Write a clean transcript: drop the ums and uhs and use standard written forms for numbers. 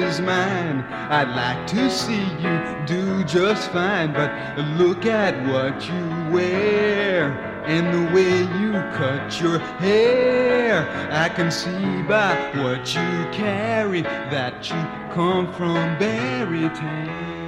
is mine. I'd like to see you do just fine, but look at what you wear and the way you cut your hair. I can see by what you carry that you come from Barrytown.